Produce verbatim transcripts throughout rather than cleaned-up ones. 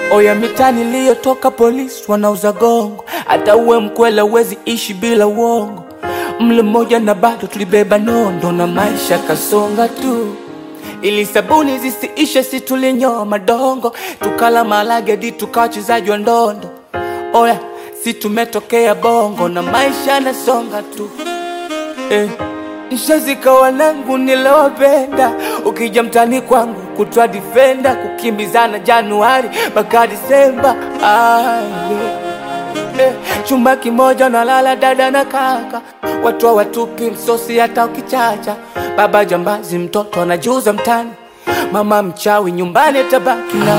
Oya mitani liyo toka polisi wanauza gongo. Hata uwe mkwela uwezi ishi bila uongo. Mle moja na bado tulibeba nondo na maisha kasonga tu. Ili sabuni zisiishe si tulinyoa madongo. Tukala malage di tukawachezaji wa ndondo. Oya si tumetokea bongo na maisha nasonga tu. Eh, nishazika wanangu nilowapenda. Ukija mtani kwangu kutwa defender. Kukimbizana Januari mpaka Disemba. Ah, eh, chumba kimoja na lala dada na kaka. Watu wa watupi msosi hata ukichacha. Baba jambazi mtoto anajuza mtani. Mama mchawi nyumbani tabaki na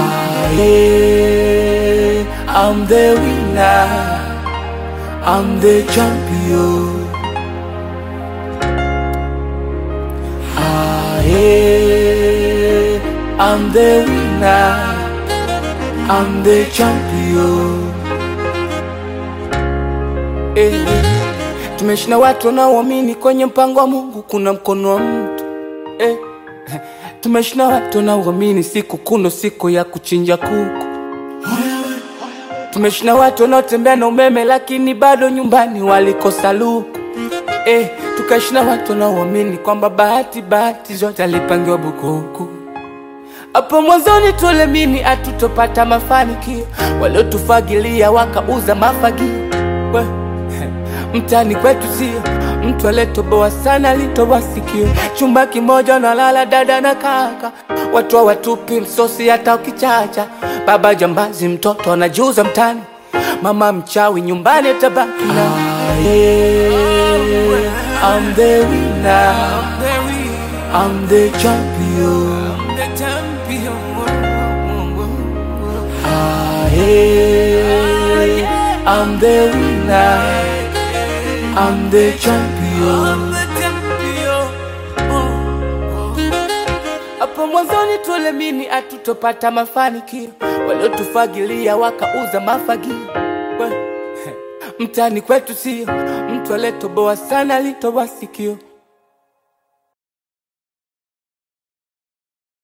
hey, I'm the winner, I'm the champion. Ah, hey, I'm the winner, I'm the champion. Hey, tumeshina watu wanaoamini kwenye mpango wa Mungu kuna mkono wa mtu. Hey, tumeshina watu wanaoamini siku kuno siku ya kuchinja kuku. Tumeshina watu wanaotembea na umeme lakini bado nyumbani walikosa luku. Eh, tukashina watu wanaoamini kwamba bahati bahati zote alipangiwa bukuku. Hapo mwanzoni tulemini hatutopata mafanikio. Waliotufagilia wakauza mafagio. Mtani kwetu sio mtu aliyetoboa sana alitoboa sikio. Chumba kimoja na lala dada na kaka. Watu wa watupi msosi hata ukichacha. Baba jambazi mtoto anajuza mtani. Mama mchawi nyumbani tabaki na hey, I'm the winner, I'm the champion. Ah, hey, I'm the winner, I'm the champion. Hapo mwanzoni tulemini hatutopata mafanikio. Waliotufagilia wakauza mafagio. Mtani kwetu sio mtu aliyetoboa sana alitoboa sikio.